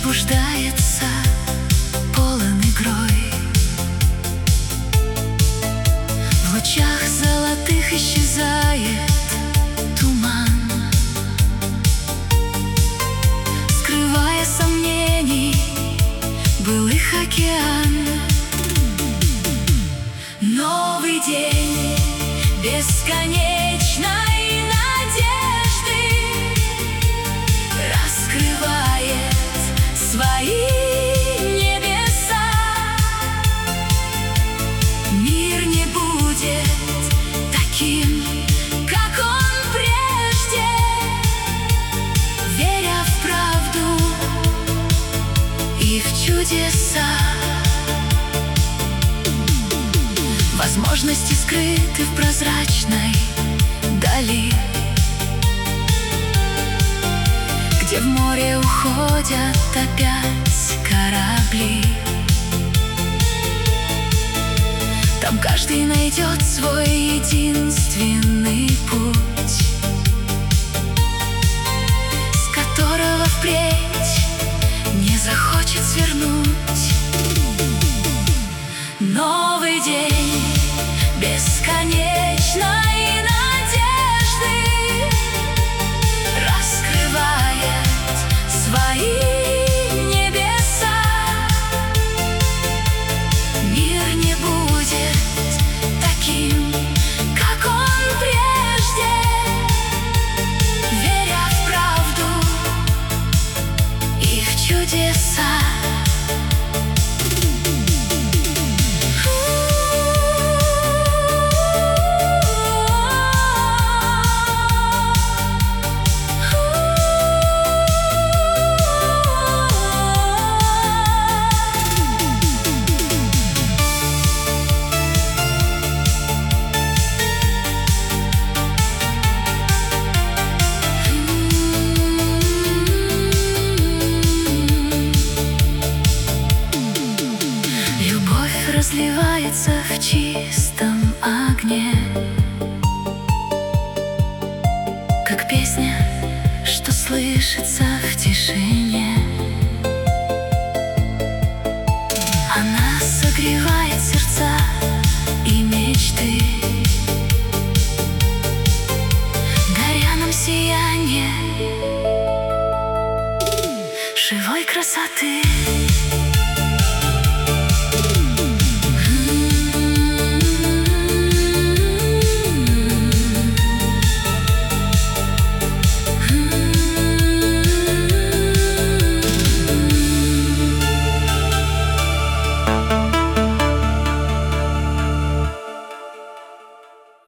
пробуждается, полон игрой. В лучах золотых исчезает туман, скрывая сомнений былых океан. Новый день бесконечной надежды раскрывает свои небеса. Мир не будет таким, как он прежде, веря в правду и в чудеса. Возможности скрыты в прозрачной дали, где в море уходят опять корабли. Там каждый найдет свой единственный путь, с которого впредь не захочет свернуть. Новый день бесконечной надежды раскрывает свои небеса. Мир не будет таким, как он прежде, веря в правду и в чудеса. Разливается в чистом огне, как песня, что слышится в тишине. Она согревает сердца и мечты, даря нам сияние живой красоты.